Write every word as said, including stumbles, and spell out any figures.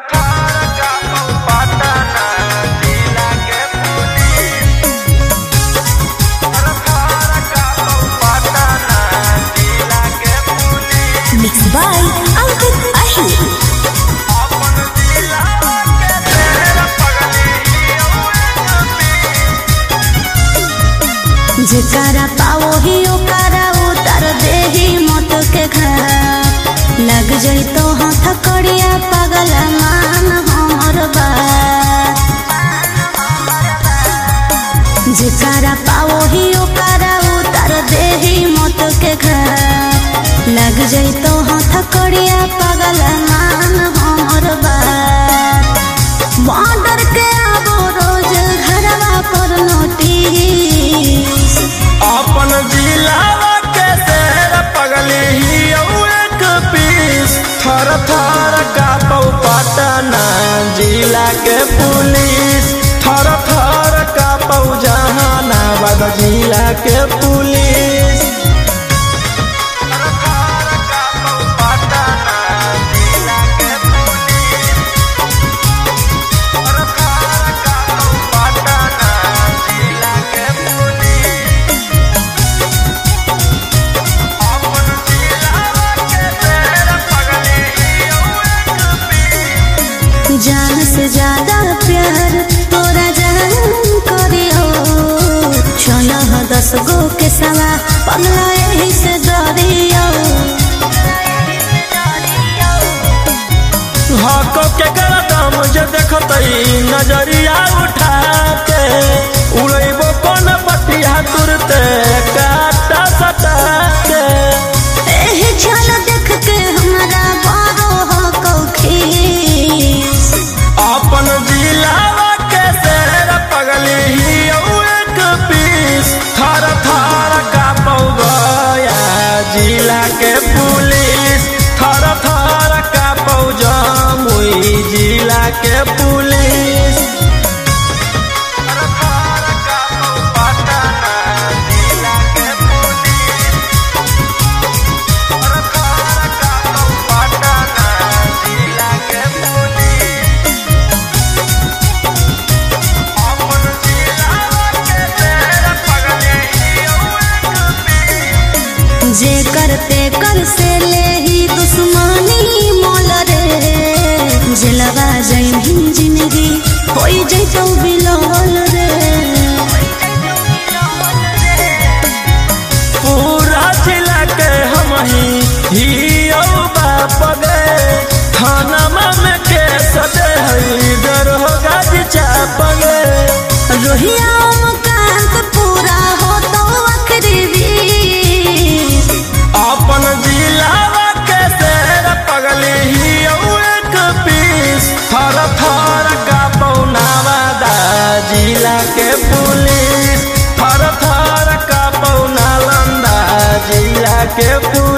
Mixed by Ankit Ahir. जेकरा पाओ ही ओकरा उतर दे ही मौत के घर लग जाई तो हाथ कड़िया पागल मान हमर बात। जेकरा पाओ ही ओकरा उतर दे ही मौत के घर लग जाई तो हाथ कड़िया पागल मान हमर बात। बॉर्डर के आबो रोज घरवा पर नोटिस अपन जिलावा के शहर पगली ही एक पीस थर थर कापौ पटना जिला के पुलिस थर थर कापौ जहानाबाद जिला के पुलिस। जान से ज्यादा प्यार तोरा जान करियो छह दस गो के सवा पगला यही से डरियो। हको के गरदम जे देखतई नजरिया उठा के उड़ैबो कोन पटिया तुरते काटा सटा के एही छल देख के हमरा बारो हको खीस। अपन जिलावा के शहर पगली ही एक पीस थर थर कापौ गया जिला के पुलिस थर थर कापौ जमुई जिला के पुलिस। जे करते कर से ले ही दुश्मनी मोल रे जलवा जाई जिंदगी होई जैतो बिलोल रे। पूरा जिला के हम ही हियो बाप गे थाना में के सदे हई दरोगा जी चाप गे रोहिया मुकांत पूरा हो तो आखिरी वीर। अपन जिलावा के शहर पगली ही एक पीस थर थर कापौ नवादा जिला के पुलिस थर थर कापौ नालंदा जिला के पुलिस।